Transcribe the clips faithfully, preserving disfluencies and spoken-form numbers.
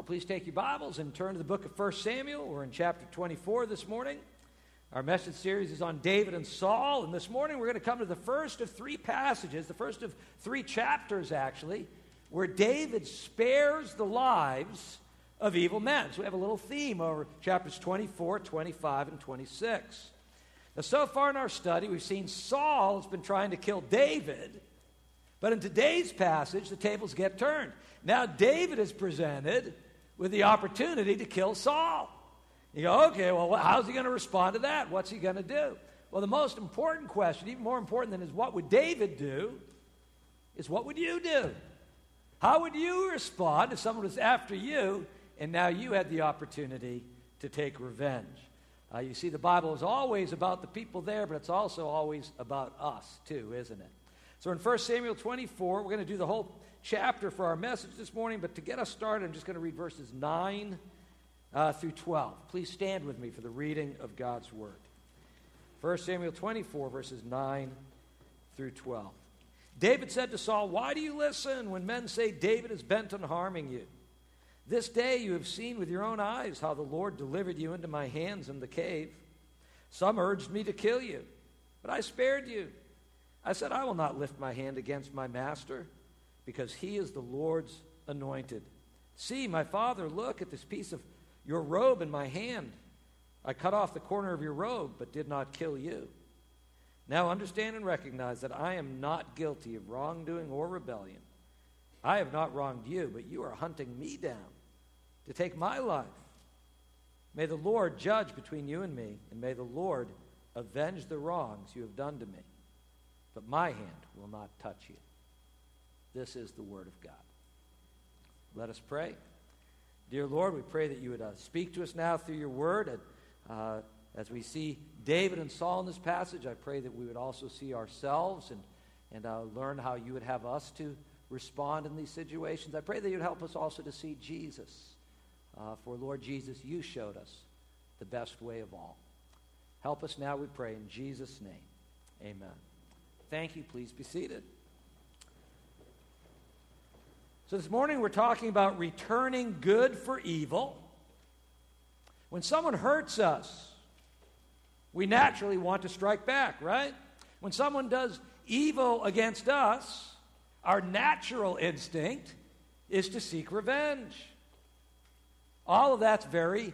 Well, please take your Bibles and turn to the book of First Samuel. We're in chapter twenty-four this morning. Our message series is on David and Saul, and this morning we're going to come to the first of three passages, the first of three chapters, actually, where David spares the lives of evil men. So we have a little theme over chapters twenty-four, twenty-five, and twenty-six. Now, so far in our study, we've seen Saul has been trying to kill David, but in today's passage, the tables get turned. Now, David is presented with the opportunity to kill Saul. You go, okay, well, how's he going to respond to that? What's he going to do? Well, the most important question, even more important than is what would David do, is what would you do? How would you respond if someone was after you and now you had the opportunity to take revenge? Uh, you see, the Bible is always about the people there, but it's also always about us, too, isn't it? So in First Samuel twenty-four, we're going to do the whole chapter for our message this morning, but to get us started, I'm just going to read verses nine uh, through twelve. Please stand with me for the reading of God's Word. First Samuel twenty-four, verses nine through twelve. David said to Saul, "Why do you listen when men say David is bent on harming you? This day you have seen with your own eyes how the Lord delivered you into my hands in the cave. Some urged me to kill you, but I spared you. I said, I will not lift my hand against my master, because he is the Lord's anointed. See, my father, look at this piece of your robe in my hand. I cut off the corner of your robe, but did not kill you. Now understand and recognize that I am not guilty of wrongdoing or rebellion. I have not wronged you, but you are hunting me down to take my life. May the Lord judge between you and me, and may the Lord avenge the wrongs you have done to me. But my hand will not touch you." This is the word of God. Let us pray. Dear Lord, we pray that you would uh, speak to us now through your word. And uh, as we see David and Saul in this passage, I pray that we would also see ourselves and, and uh, learn how you would have us to respond in these situations. I pray that you'd help us also to see Jesus. Uh, for Lord Jesus, you showed us the best way of all. Help us now, we pray, in Jesus' name. Amen. Thank you. Please be seated. So this morning we're talking about returning good for evil. When someone hurts us, we naturally want to strike back, right? When someone does evil against us, our natural instinct is to seek revenge. All of that's very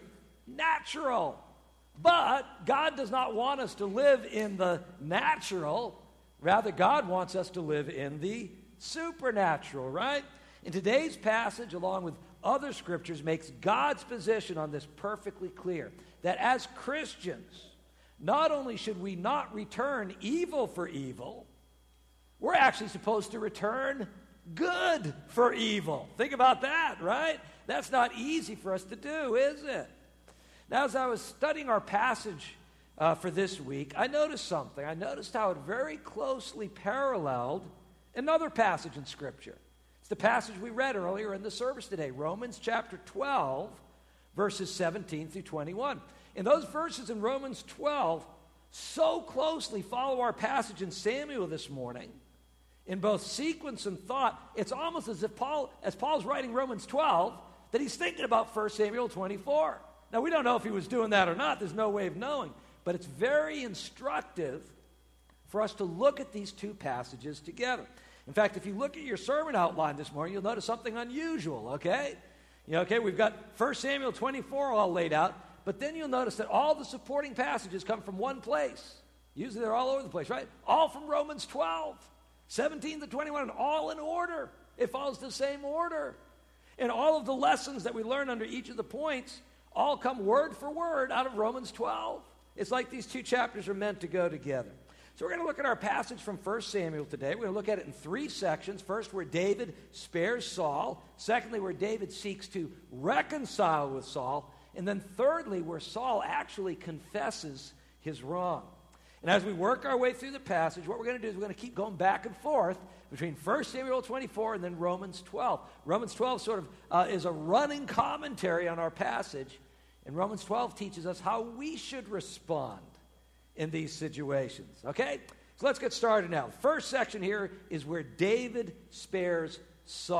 natural. But God does not want us to live in the natural. Rather, God wants us to live in the supernatural, right? In today's passage, along with other scriptures, makes God's position on this perfectly clear. That as Christians, not only should we not return evil for evil, we're actually supposed to return good for evil. Think about that, right? That's not easy for us to do, is it? Now, as I was studying our passage uh, for this week, I noticed something. I noticed how it very closely paralleled another passage in Scripture. It's the passage we read earlier in the service today, Romans chapter twelve, verses seventeen through twenty-one. And those verses in Romans twelve so closely follow our passage in Samuel this morning, in both sequence and thought. It's almost as if Paul, as Paul's writing Romans twelve, that he's thinking about First Samuel twenty-four. Now, we don't know if he was doing that or not. There's no way of knowing. But it's very instructive for us to look at these two passages together. In fact, if you look at your sermon outline this morning, you'll notice something unusual, okay? You know, okay, we've got First Samuel twenty-four all laid out, but then you'll notice that all the supporting passages come from one place. Usually they're all over the place, right? All from Romans twelve, seventeen to twenty-one, and all in order. It follows the same order. And all of the lessons that we learn under each of the points all come word for word out of Romans twelve. It's like these two chapters are meant to go together. So we're going to look at our passage from First Samuel today. We're going to look at it in three sections. First, where David spares Saul. Secondly, where David seeks to reconcile with Saul. And then thirdly, where Saul actually confesses his wrong. And as we work our way through the passage, what we're going to do is we're going to keep going back and forth between First Samuel twenty-four and then Romans twelve. Romans twelve sort of uh, is a running commentary on our passage. And Romans twelve teaches us how we should respond in these situations. Okay? So let's get started now. The first section here is where David spares Saul.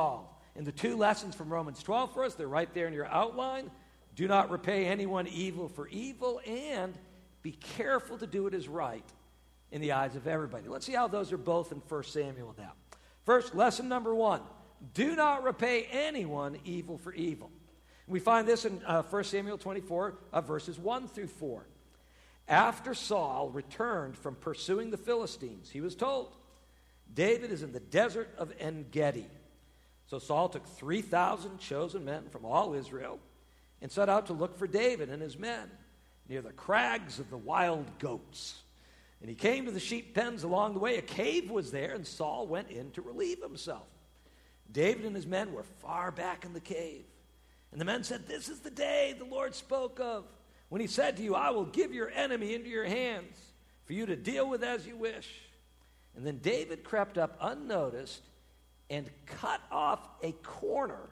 And the two lessons from Romans twelve for us, they're right there in your outline. Do not repay anyone evil for evil, and be careful to do what is right in the eyes of everybody. Let's see how those are both in First Samuel now. First, lesson number one, do not repay anyone evil for evil. We find this in uh, First Samuel twenty-four, uh, verses one through four. After Saul returned from pursuing the Philistines, he was told, David is in the desert of En-Gedi. So Saul took three thousand chosen men from all Israel and set out to look for David and his men near the crags of the wild goats. And he came to the sheep pens along the way. A cave was there, and Saul went in to relieve himself. David and his men were far back in the cave. And the men said, this is the day the Lord spoke of, when he said to you, I will give your enemy into your hands for you to deal with as you wish. And then David crept up unnoticed and cut off a corner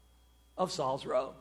of Saul's robe.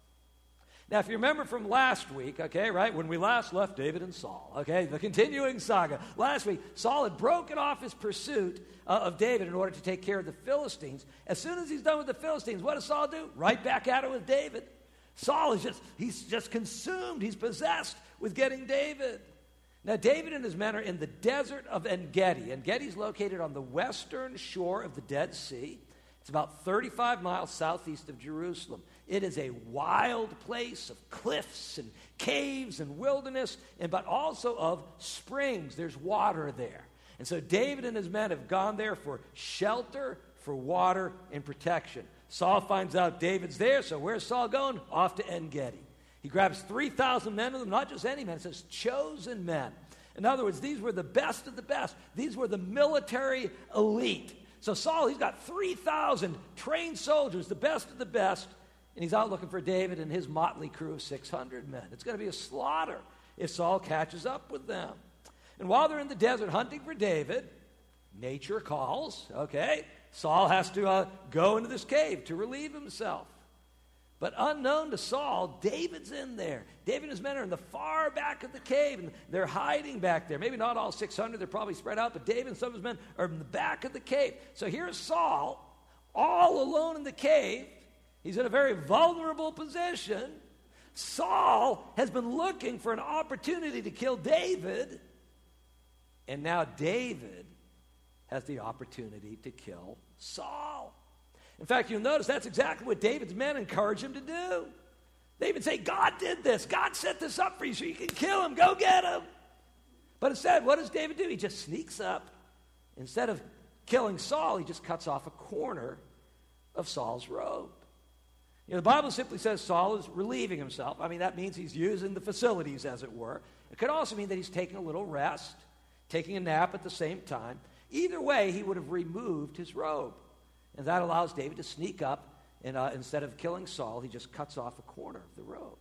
Now, if you remember from last week, okay, right, when we last left David and Saul, okay, the continuing saga. Last week, Saul had broken off his pursuit uh, of David in order to take care of the Philistines. As soon as he's done with the Philistines, what does Saul do? Right back at it with David. Saul is just, he's just consumed. He's possessed with getting David. Now, David and his men are in the desert of En-Gedi. En-Gedi is located on the western shore of the Dead Sea. It's about thirty-five miles southeast of Jerusalem. It is a wild place of cliffs and caves and wilderness, and but also of springs. There's water there. And so David and his men have gone there for shelter, for water, and protection. Saul finds out David's there, so where's Saul going? Off to En-Gedi. He grabs three thousand men with him, not just any men, it says chosen men. In other words, these were the best of the best. These were the military elite. So Saul, he's got three thousand trained soldiers, the best of the best, and he's out looking for David and his motley crew of six hundred men. It's going to be a slaughter if Saul catches up with them. And while they're in the desert hunting for David, nature calls, okay? Saul has to uh, go into this cave to relieve himself. But unknown to Saul, David's in there. David and his men are in the far back of the cave, and they're hiding back there. Maybe not all six hundred, they're probably spread out, but David and some of his men are in the back of the cave. So here's Saul, all alone in the cave. He's in a very vulnerable position. Saul has been looking for an opportunity to kill David, and now David has the opportunity to kill Saul. In fact, you'll notice that's exactly what David's men encourage him to do. They even say, God did this. God set this up for you so you can kill him. Go get him. But instead, what does David do? He just sneaks up. Instead of killing Saul, he just cuts off a corner of Saul's robe. You know, the Bible simply says Saul is relieving himself. I mean, that means he's using the facilities, as it were. It could also mean that he's taking a little rest, taking a nap at the same time. Either way, he would have removed his robe. And that allows David to sneak up, and uh, instead of killing Saul, he just cuts off a corner of the robe.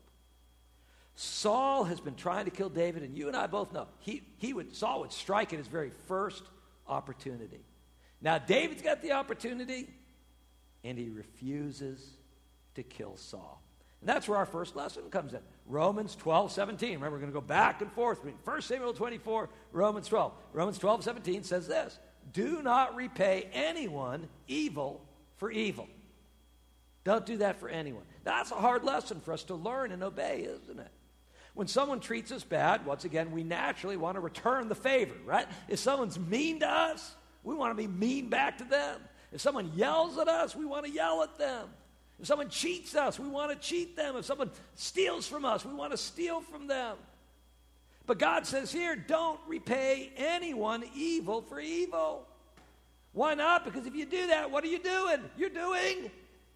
Saul has been trying to kill David, and you and I both know he, he would Saul would strike at his very first opportunity. Now, David's got the opportunity, and he refuses to kill Saul. And that's where our first lesson comes in. Romans twelve seventeen. Remember, we're going to go back and forth between First Samuel twenty-four, Romans twelve. Romans twelve seventeen says this: do not repay anyone evil for evil. Don't do that for anyone. That's a hard lesson for us to learn and obey, isn't it? When someone treats us bad, once again, we naturally want to return the favor, right? If someone's mean to us, we want to be mean back to them. If someone yells at us, we want to yell at them. If someone cheats us, we want to cheat them. If someone steals from us, we want to steal from them. But God says here, don't repay anyone evil for evil. Why not? Because if you do that, what are you doing? You're doing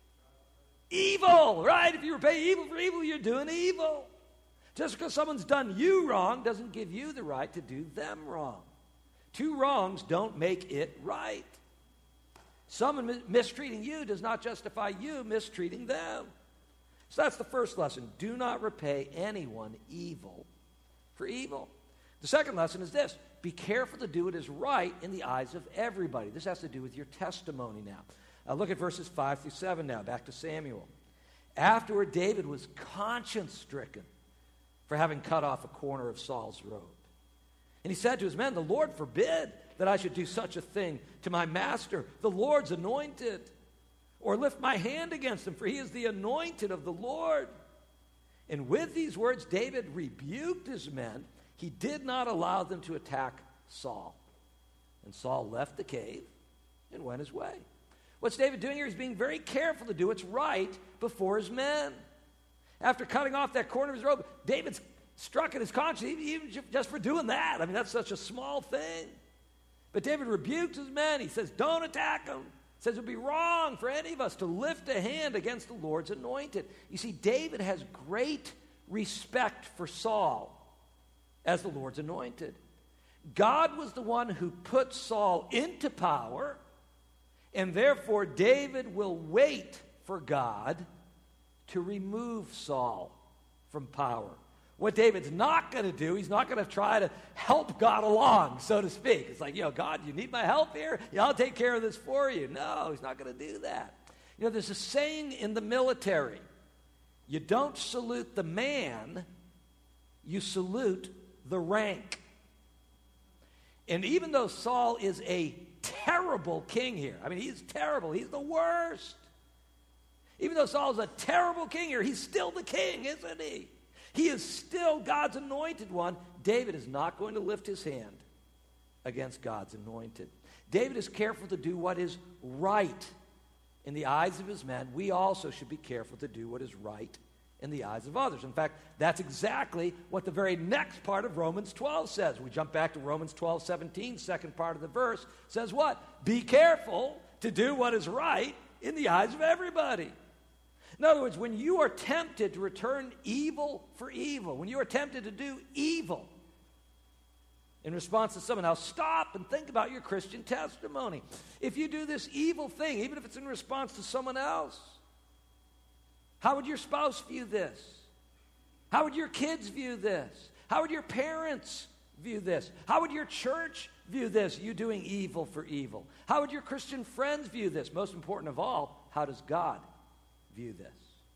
evil, right? If you repay evil for evil, you're doing evil. Just because someone's done you wrong doesn't give you the right to do them wrong. Two wrongs don't make it right. Someone mistreating you does not justify you mistreating them. So that's the first lesson. Do not repay anyone evil for evil. The second lesson is this: be careful to do what is right in the eyes of everybody. This has to do with your testimony now. Uh, look at verses five through seven now, back to Samuel. Afterward, David was conscience-stricken for having cut off a corner of Saul's robe. And he said to his men, the Lord forbid that I should do such a thing to my master, the Lord's anointed. or lift my hand against him, for he is the anointed of the Lord. And with these words, David rebuked his men. He did not allow them to attack Saul. And Saul left the cave and went his way. What's David doing here? He's being very careful to do what's right before his men. After cutting off that corner of his robe, David's struck at his conscience, even just for doing that. I mean, that's such a small thing. But David rebuked his men. He says, don't attack them. He says it would be wrong for any of us to lift a hand against the Lord's anointed. You see, David has great respect for Saul as the Lord's anointed. God was the one who put Saul into power, and therefore David will wait for God to remove Saul from power. What David's not going to do, he's not going to try to help God along, so to speak. It's like, you know, God, you need my help here? Yeah, I'll take care of this for you. No, he's not going to do that. You know, there's a saying in the military, you don't salute the man, you salute the rank. And even though Saul is a terrible king here, I mean, he's terrible, he's the worst. Even though Saul's a terrible king here, he's still the king, isn't he? He is still God's anointed one. David is not going to lift his hand against God's anointed. David is careful to do what is right in the eyes of his men. We also should be careful to do what is right in the eyes of others. In fact, that's exactly what the very next part of Romans twelve says. We jump back to Romans twelve seventeen, second part of the verse, says what? Be careful to do what is right in the eyes of everybody. In other words, when you are tempted to return evil for evil, when you are tempted to do evil in response to someone else, stop and think about your Christian testimony. If you do this evil thing, even if it's in response to someone else, how would your spouse view this? How would your kids view this? How would your parents view this? How would your church view this, you doing evil for evil? How would your Christian friends view this? Most important of all, how does God view this?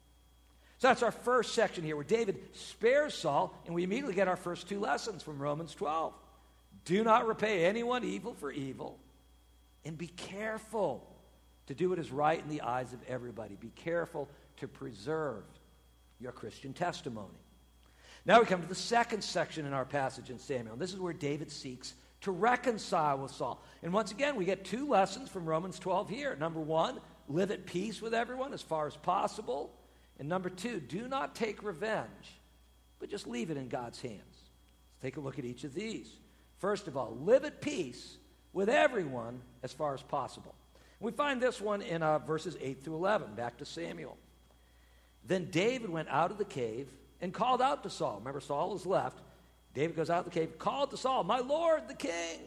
So that's our first section here where David spares Saul, and we immediately get our first two lessons from Romans twelve. Do not repay anyone evil for evil, and be careful to do what is right in the eyes of everybody. Be careful to preserve your Christian testimony. Now we come to the second section in our passage in Samuel, and this is where David seeks to reconcile with Saul. And once again, we get two lessons from Romans twelve here. Number one, live at peace with everyone as far as possible. And number two, do not take revenge, but just leave it in God's hands. Let's take a look at each of these. First of all, live at peace with everyone as far as possible. We find this one in uh, verses eight through eleven, back to Samuel. Then David went out of the cave and called out to Saul. Remember, Saul is left. David goes out of the cave, called to Saul, my Lord, the king.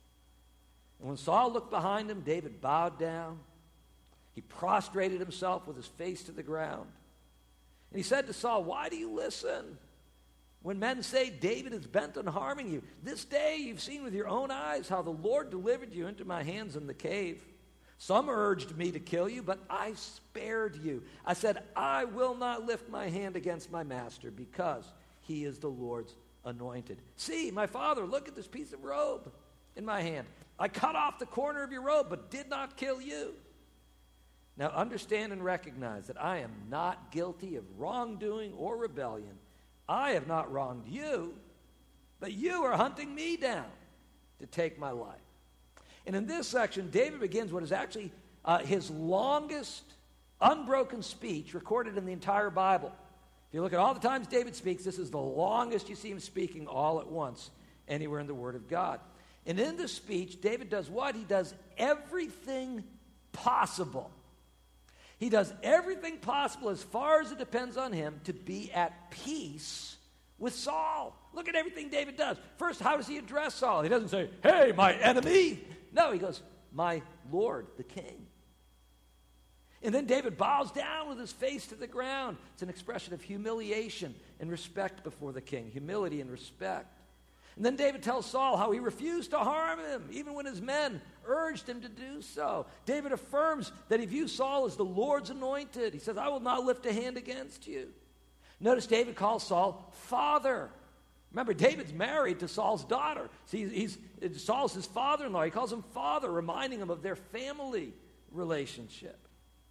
And when Saul looked behind him, David bowed down. He prostrated himself with his face to the ground. And he said to Saul, why do you listen? When men say David is bent on harming you, this day you've seen with your own eyes how the Lord delivered you into my hands in the cave. Some urged me to kill you, but I spared you. I said, I will not lift my hand against my master because he is the Lord's anointed. See, my father, look at this piece of robe in my hand. I cut off the corner of your robe, but did not kill you. Now understand and recognize that I am not guilty of wrongdoing or rebellion. I have not wronged you, but you are hunting me down to take my life. And in this section, David begins what is actually uh, his longest unbroken speech recorded in the entire Bible. If you look at all the times David speaks, this is the longest you see him speaking all at once anywhere in the Word of God. And in this speech, David does what? He does everything possible. He does everything possible as far as it depends on him to be at peace with Saul. Look at everything David does. First, how does he address Saul? He doesn't say, hey, my enemy. No, he goes, my Lord, the king. And then David bows down with his face to the ground. It's an expression of humiliation and respect before the king. Humility and respect. And then David tells Saul how he refused to harm him, even when his men urged him to do so. David affirms that he views Saul as the Lord's anointed. He says, I will not lift a hand against you. Notice David calls Saul father. Remember, David's married to Saul's daughter. See, he's, Saul's his father-in-law. He calls him father, reminding him of their family relationship.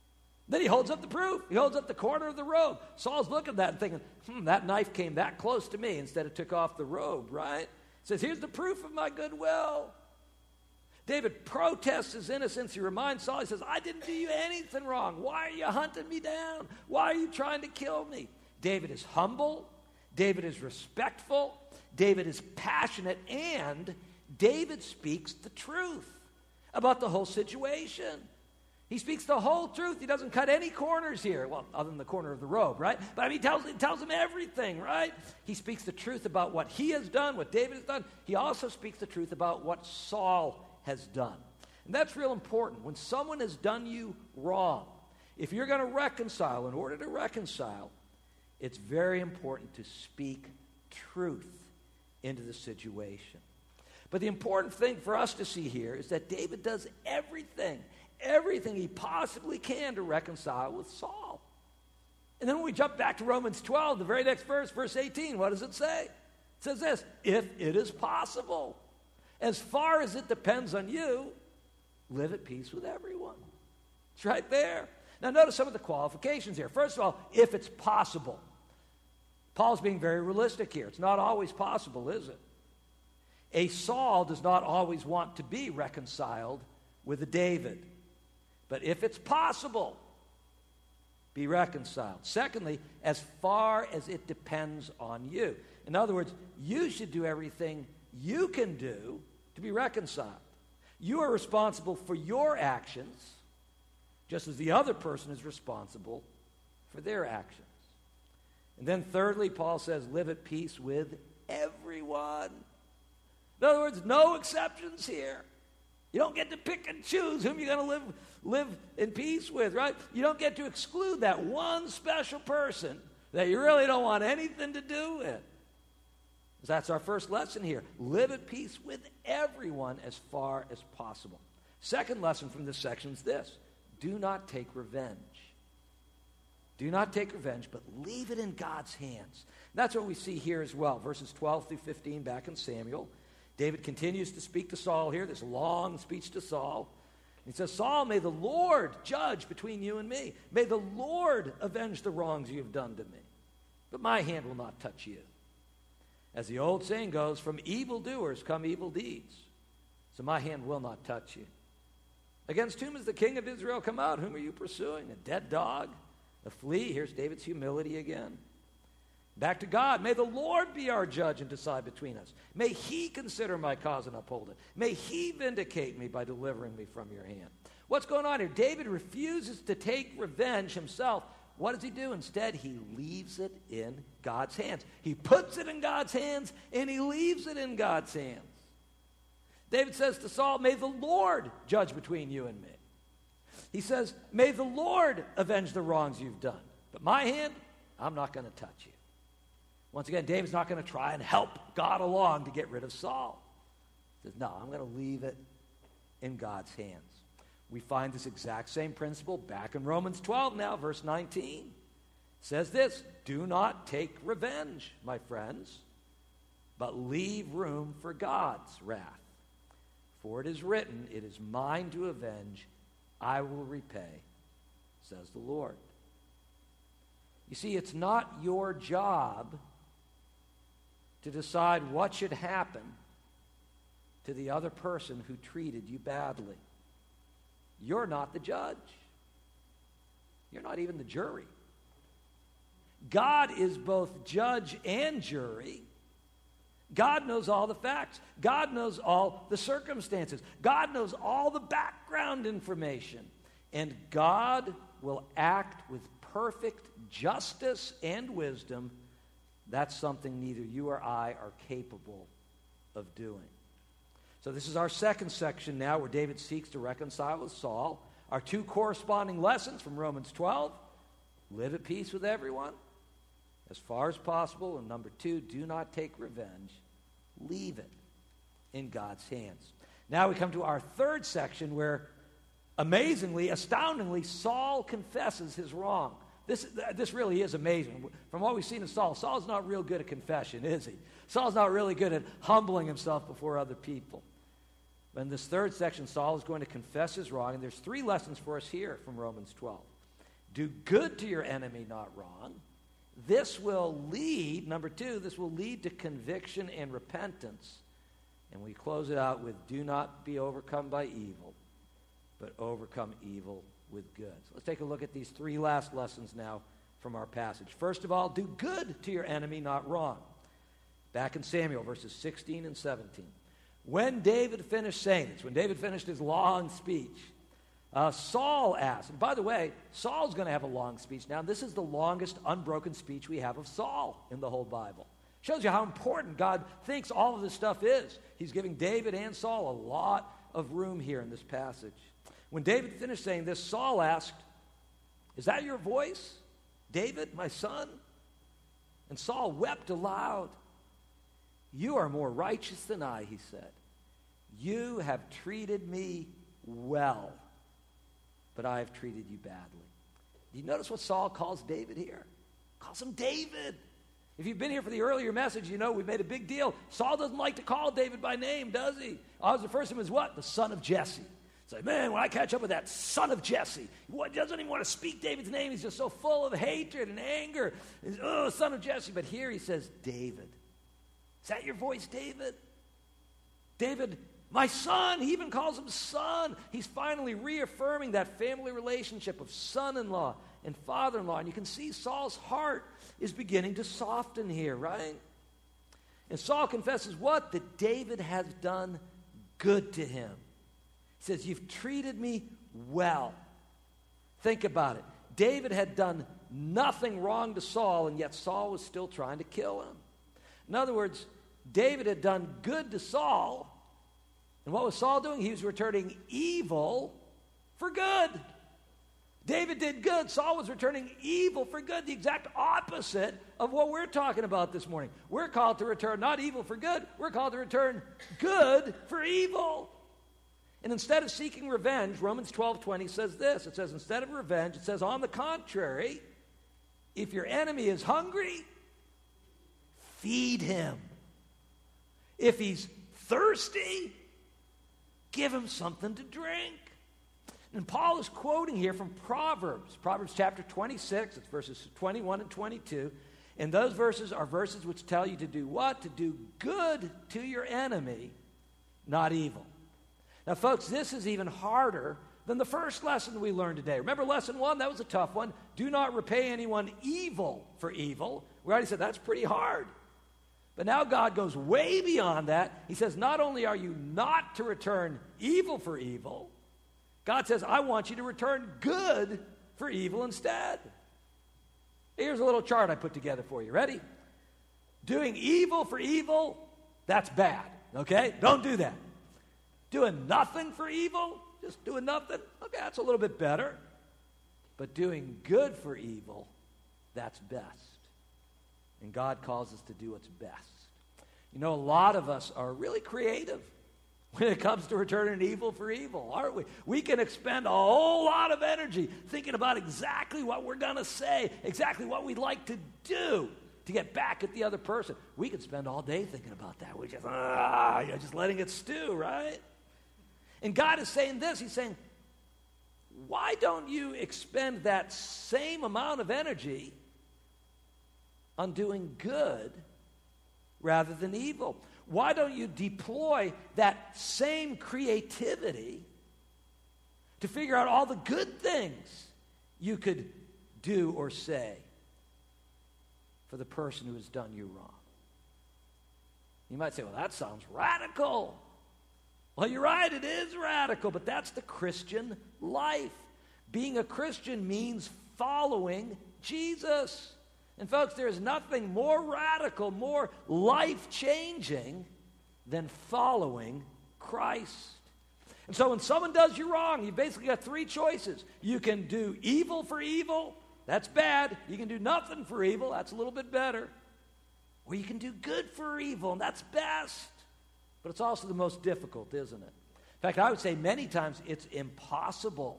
Then he holds up the proof. He holds up the corner of the robe. Saul's looking at that and thinking, hmm, that knife came that close to me instead it took off the robe, right? Says, here's the proof of my goodwill. David protests his innocence. He reminds Saul, he says, I didn't do you anything wrong. Why are you hunting me down? Why are you trying to kill me? David is humble. David is respectful. David is passionate. And David speaks the truth about the whole situation. He speaks the whole truth. He doesn't cut any corners here. Well, other than the corner of the robe, right? But I mean, he tells, he tells him everything, right? He speaks the truth about what he has done, what David has done. He also speaks the truth about what Saul has done. And that's real important. When someone has done you wrong, if you're going to reconcile, in order to reconcile, it's very important to speak truth into the situation. But the important thing for us to see here is that David does everything, everything he possibly can to reconcile with Saul. And then when we jump back to Romans twelve, the very next verse, verse eighteen, what does it say? It says this, if it is possible, as far as it depends on you, live at peace with everyone. It's right there. Now notice some of the qualifications here. First of all, if it's possible. Paul's being very realistic here. It's not always possible, is it? A Saul does not always want to be reconciled with a David. But if it's possible, be reconciled. Secondly, as far as it depends on you. In other words, you should do everything you can do to be reconciled. You are responsible for your actions, just as the other person is responsible for their actions. And then thirdly, Paul says, live at peace with everyone. In other words, no exceptions here. You don't get to pick and choose whom you're going to live, live in peace with, right? You don't get to exclude that one special person that you really don't want anything to do with. That's our first lesson here. Live at peace with everyone as far as possible. Second lesson from this section is this. Do not take revenge. Do not take revenge, but leave it in God's hands. And that's what we see here as well. Verses twelve through fifteen back in Samuel. David continues to speak to Saul here, this long speech to Saul. He says, Saul, may the Lord judge between you and me. May the Lord avenge the wrongs you have done to me. But my hand will not touch you. As the old saying goes, from evildoers come evil deeds. So my hand will not touch you. Against whom has the king of Israel come out? Whom are you pursuing? A dead dog? A flea? Here's David's humility again. Back to God. May the Lord be our judge and decide between us. May he consider my cause and uphold it. May he vindicate me by delivering me from your hand. What's going on here? David refuses to take revenge himself. What does he do? Instead, he leaves it in God's hands. He puts it in God's hands, and he leaves it in God's hands. David says to Saul, may the Lord judge between you and me. He says, may the Lord avenge the wrongs you've done. But my hand, I'm not going to touch you. Once again, David's not going to try and help God along to get rid of Saul. He says, no, I'm going to leave it in God's hands. We find this exact same principle back in Romans twelve now, verse nineteen. It says this, do not take revenge, my friends, but leave room for God's wrath. For it is written, it is mine to avenge, I will repay, says the Lord. You see, it's not your job to decide what should happen to the other person who treated you badly. You're not the judge. You're not even the jury. God is both judge and jury. God knows all the facts. God knows all the circumstances. God knows all the background information. And God will act with perfect justice and wisdom. That's something neither you or I are capable of doing. So this is our second section now where David seeks to reconcile with Saul. Our two corresponding lessons from Romans twelve. Live at peace with everyone as far as possible. And number two, do not take revenge. Leave it in God's hands. Now we come to our third section where, amazingly, astoundingly, Saul confesses his wrong. This, this really is amazing. From what we've seen in Saul, Saul's not real good at confession, is he? Saul's not really good at humbling himself before other people. But in this third section, Saul is going to confess his wrong, and there's three lessons for us here from Romans twelve. Do good to your enemy, not wrong. This will lead, number two, this will lead to conviction and repentance. And we close it out with, do not be overcome by evil, but overcome evil with good. So let's take a look at these three last lessons now from our passage. First of all, do good to your enemy, not wrong. Back in Samuel, verses sixteen and seventeen. When David finished saying this, when David finished his long speech, uh, Saul asked, and by the way, Saul's going to have a long speech now. This is the longest unbroken speech we have of Saul in the whole Bible. Shows you how important God thinks all of this stuff is. He's giving David and Saul a lot of room here in this passage. When David finished saying this, Saul asked, is that your voice, David, my son? And Saul wept aloud. You are more righteous than I, he said. You have treated me well, but I have treated you badly. Do you notice what Saul calls David here? Calls him David. If you've been here for the earlier message, you know we made a big deal. Saul doesn't like to call David by name, does he? Always refers to him as what? The son of Jesse. It's like, man, when I catch up with that son of Jesse, he doesn't even want to speak David's name. He's just so full of hatred and anger. He's, oh, son of Jesse. But here he says, David. Is that your voice, David? David, my son. He even calls him son. He's finally reaffirming that family relationship of son-in-law and father-in-law. And you can see Saul's heart is beginning to soften here, right? And Saul confesses what? That David has done good to him. He says, you've treated me well. Think about it. David had done nothing wrong to Saul, and yet Saul was still trying to kill him. In other words, David had done good to Saul, and what was Saul doing? He was returning evil for good. David did good. Saul was returning evil for good, the exact opposite of what we're talking about this morning. We're called to return not evil for good, we're called to return good for evil. And instead of seeking revenge, Romans twelve twenty says this. It says, instead of revenge, it says, on the contrary, if your enemy is hungry, feed him. If he's thirsty, give him something to drink. And Paul is quoting here from Proverbs, Proverbs chapter twenty-six, it's verses twenty-one and twenty-two. And those verses are verses which tell you to do what? To do good to your enemy, not evil. Now, folks, this is even harder than the first lesson we learned today. Remember lesson one? That was a tough one. Do not repay anyone evil for evil. We already said that's pretty hard. But now God goes way beyond that. He says, not only are you not to return evil for evil, God says, I want you to return good for evil instead. Here's a little chart I put together for you. Ready? Doing evil for evil, that's bad, okay? Don't do that. Doing nothing for evil, just doing nothing, okay, that's a little bit better. But doing good for evil, that's best. And God calls us to do what's best. You know, a lot of us are really creative when it comes to returning evil for evil, aren't we? We can expend a whole lot of energy thinking about exactly what we're going to say, exactly what we'd like to do to get back at the other person. We could spend all day thinking about that. We're just, ah, you know, just letting it stew, right? And God is saying this. He's saying, why don't you expend that same amount of energy on doing good rather than evil? Why don't you deploy that same creativity to figure out all the good things you could do or say for the person who has done you wrong? You might say, well, that sounds radical. Well, you're right, it is radical, but that's the Christian life. Being a Christian means following Jesus. And folks, there is nothing more radical, more life-changing than following Christ. And so when someone does you wrong, you've basically got three choices. You can do evil for evil. That's bad. You can do nothing for evil. That's a little bit better. Or you can do good for evil, and that's best. But it's also the most difficult, isn't it? In fact, I would say many times it's impossible.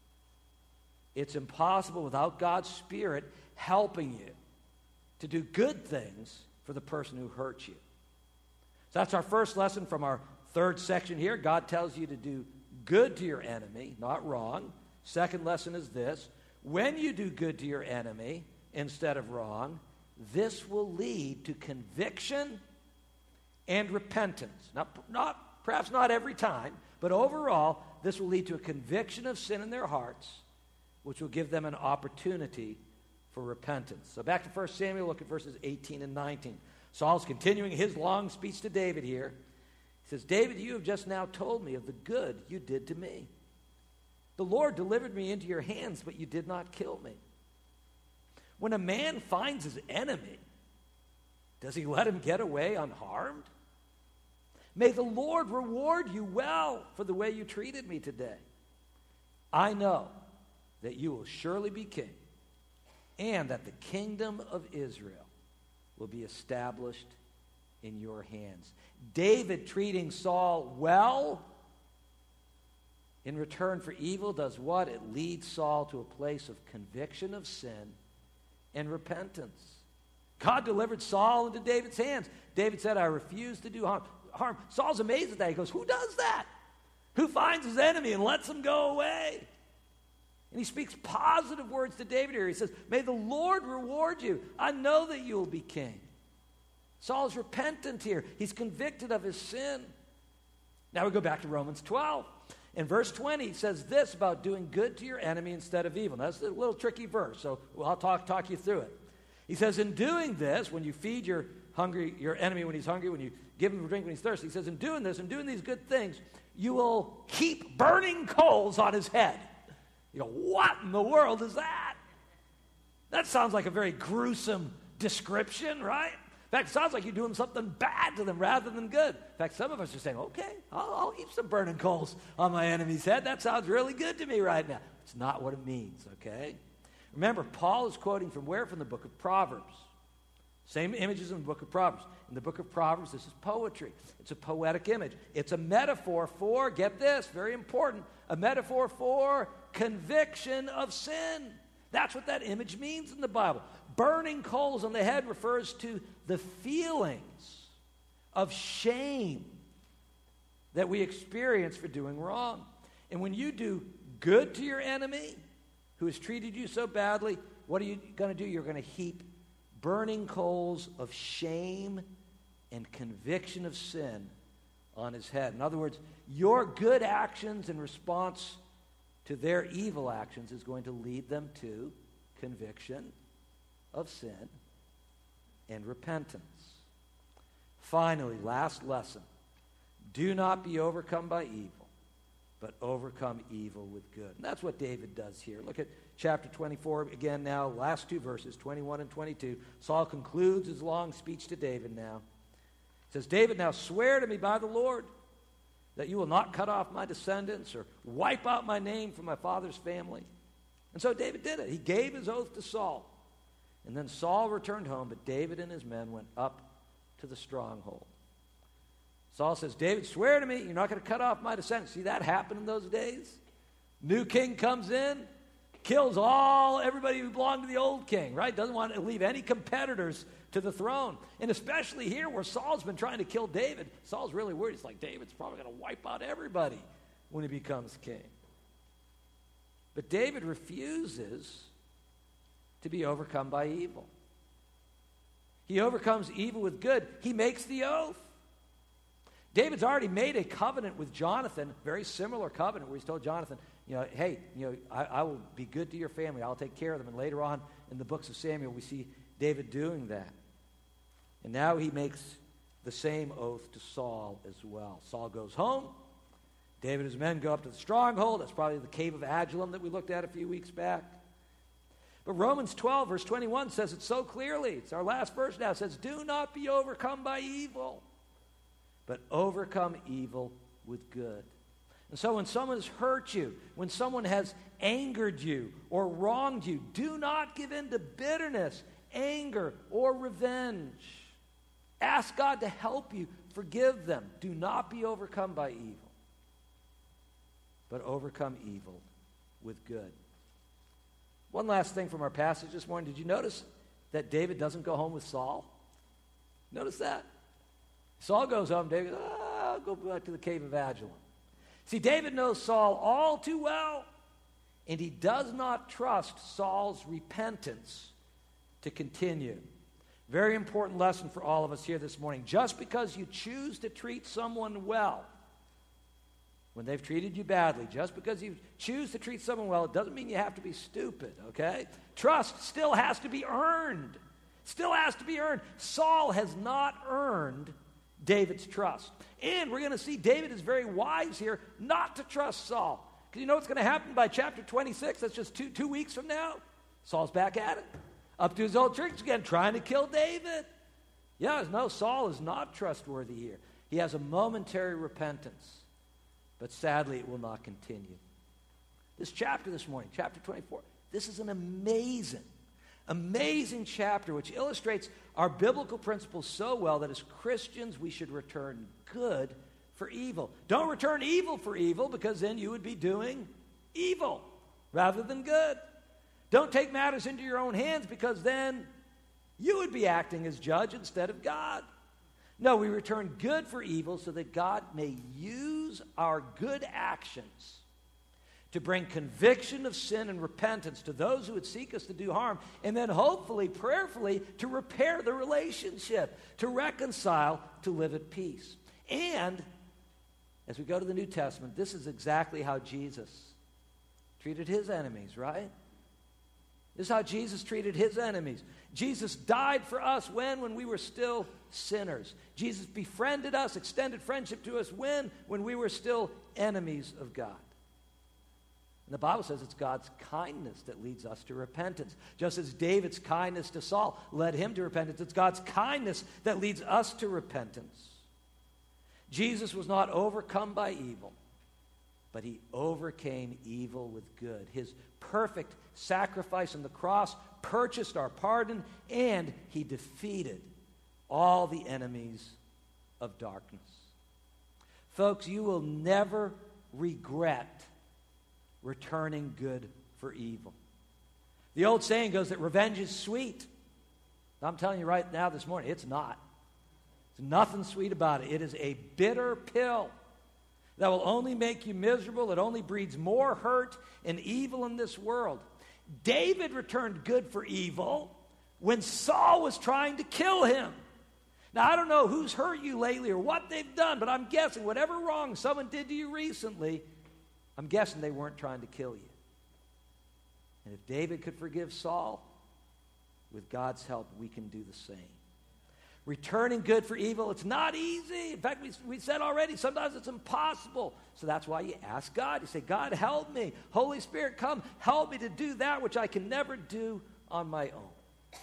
It's impossible without God's Spirit helping you to do good things for the person who hurt you. So that's our first lesson from our third section here. God tells you to do good to your enemy, not wrong. Second lesson is this. when you do good to your enemy instead of wrong, this will lead to conviction and repentance. Not, not, perhaps not every time, but overall, this will lead to a conviction of sin in their hearts, which will give them an opportunity for repentance. So back to First Samuel, look at verses eighteen and nineteen. Saul's continuing his long speech to David here. He says, David, you have just now told me of the good you did to me. The Lord delivered me into your hands, but you did not kill me. When a man finds his enemy, does he let him get away unharmed? May the Lord reward you well for the way you treated me today. I know that you will surely be king, and that the kingdom of Israel will be established in your hands. David treating Saul well in return for evil does what? It leads Saul to a place of conviction of sin and repentance. God delivered Saul into David's hands. David said, I refuse to do harm. harm. Saul's amazed at that. He goes, who does that? Who finds his enemy and lets him go away? And he speaks positive words to David here. He says, may the Lord reward you. I know that you will be king. Saul's repentant here. He's convicted of his sin. Now we go back to Romans twelve. In verse twenty, it says this about doing good to your enemy instead of evil. Now, that's a little tricky verse, so I'll talk, talk you through it. He says, in doing this, when you feed your hungry, your enemy when he's hungry, when you give him a drink when he's thirsty, he says, in doing this and doing these good things, you will heap burning coals on his head. You go, what in the world is that? That sounds like a very gruesome description, right? In fact, it sounds like you're doing something bad to them rather than good. In fact, some of us are saying, okay, I'll, I'll heap some burning coals on my enemy's head. That sounds really good to me right now. It's not what it means, okay? Remember, Paul is quoting from where? From the book of Proverbs. Same images in the book of Proverbs. In the book of Proverbs, this is poetry. It's a poetic image. It's a metaphor for, get this, very important, a metaphor for conviction of sin. That's what that image means in the Bible. Burning coals on the head refers to the feelings of shame that we experience for doing wrong. And when you do good to your enemy who has treated you so badly, what are you going to do? You're going to heap burning coals of shame and conviction of sin on his head. In other words, your good actions in response to their evil actions is going to lead them to conviction of sin and repentance. Finally, last lesson. Do not be overcome by evil, but overcome evil with good. And that's what David does here. Look at chapter twenty-four again now, last two verses, twenty-one and twenty-two. Saul concludes his long speech to David now. He says, David, now swear to me by the Lord that you will not cut off my descendants or wipe out my name from my father's family. And so David did it. He gave his oath to Saul. And then Saul returned home, but David and his men went up to the stronghold. Saul says, David, swear to me you're not going to cut off my descendants. See that happen in those days? New king comes in, kills all, everybody who belonged to the old king, right? Doesn't want to leave any competitors to the throne. And especially here where Saul's been trying to kill David, Saul's really worried. He's like, David's probably going to wipe out everybody when he becomes king. But David refuses to be overcome by evil. He overcomes evil with good. He makes the oath. David's already made a covenant with Jonathan, very similar covenant, where he's told Jonathan, you know, hey, you know, I, I will be good to your family. I'll take care of them. And later on in the books of Samuel, we see David doing that. And now he makes the same oath to Saul as well. Saul goes home. David and his men go up to the stronghold. That's probably the cave of Adullam that we looked at a few weeks back. But Romans twelve, verse twenty-one says it so clearly. It's our last verse now. It says, do not be overcome by evil, but overcome evil with good. And so when someone has hurt you, when someone has angered you or wronged you, do not give in to bitterness, anger, or revenge. Ask God to help you. Forgive them. Do not be overcome by evil, but overcome evil with good. One last thing from our passage this morning. Did you notice that David doesn't go home with Saul? Notice that? Saul goes home. David goes, ah, I'll go back to the cave of Adullam. See, David knows Saul all too well. and he does not trust Saul's repentance to continue. Very important lesson for all of us here this morning. Just because you choose to treat someone well when they've treated you badly, just because you choose to treat someone well, it doesn't mean you have to be stupid, okay? Trust still has to be earned. Still has to be earned. Saul has not earned David's trust. And we're going to see David is very wise here not to trust Saul. Because you know what's going to happen by chapter twenty-six? That's just two, two weeks from now. Saul's back at it. Up to his old tricks again, trying to kill David. Yeah, no, Saul is not trustworthy here. He has a momentary repentance. But sadly, it will not continue. This chapter this morning, chapter twenty-four, this is an amazing, amazing chapter which illustrates our biblical principles so well that as Christians we should return good for evil. Don't return evil for evil, because then you would be doing evil rather than good. Don't take matters into your own hands, because then you would be acting as judge instead of God. No, we return good for evil so that God may use our good actions to bring conviction of sin and repentance to those who would seek us to do harm, and then hopefully, prayerfully, to repair the relationship, to reconcile, to live at peace. And as we go to the New Testament, this is exactly how Jesus treated his enemies, right? This is how Jesus treated his enemies. Jesus died for us when? When we were still sinners. Jesus befriended us, extended friendship to us when? When we were still enemies of God. And the Bible says it's God's kindness that leads us to repentance. Just as David's kindness to Saul led him to repentance, it's God's kindness that leads us to repentance. Jesus was not overcome by evil, but he overcame evil with good. His perfect sacrifice on the cross purchased our pardon, and he defeated all the enemies of darkness. Folks, you will never regret returning good for evil. The old saying goes that revenge is sweet. I'm telling you right now this morning, it's not. There's nothing sweet about it. It is a bitter pill that will only make you miserable. It only breeds more hurt and evil in this world. David returned good for evil when Saul was trying to kill him. Now, I don't know who's hurt you lately or what they've done, but I'm guessing whatever wrong someone did to you recently, I'm guessing they weren't trying to kill you. And if David could forgive Saul, with God's help, we can do the same. Returning good for evil, it's not easy. In fact, we, we said already, sometimes it's impossible. So that's why you ask God. You say, God, help me. Holy Spirit, come, help me to do that which I can never do on my own.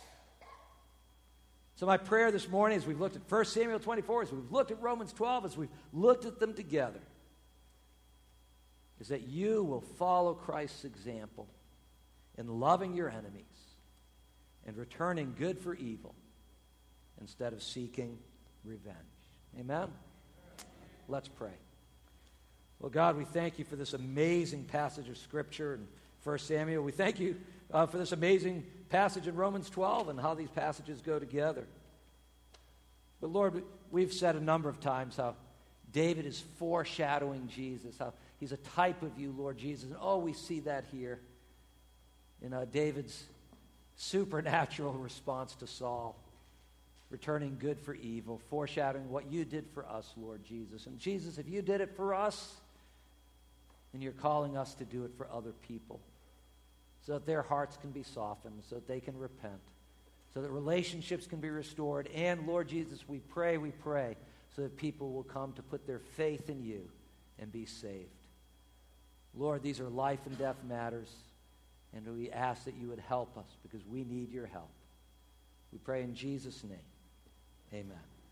So my prayer this morning, as we've looked at First Samuel twenty-four, as we've looked at Romans twelve, as we've looked at them together, is that you will follow Christ's example in loving your enemies and returning good for evil, instead of seeking revenge. Amen? Let's pray. Well, God, we thank you for this amazing passage of Scripture in First Samuel. We thank you uh, for this amazing passage in Romans twelve and how these passages go together. But Lord, we've said a number of times how David is foreshadowing Jesus, how he's a type of you, Lord Jesus. And oh, we see that here in uh, David's supernatural response to Saul. Returning good for evil, foreshadowing what you did for us, Lord Jesus. And Jesus, if you did it for us, then you're calling us to do it for other people, so that their hearts can be softened, so that they can repent, so that relationships can be restored. And Lord Jesus, we pray, we pray, so that people will come to put their faith in you and be saved. Lord, these are life and death matters, and we ask that you would help us because we need your help. We pray in Jesus' name. Amen.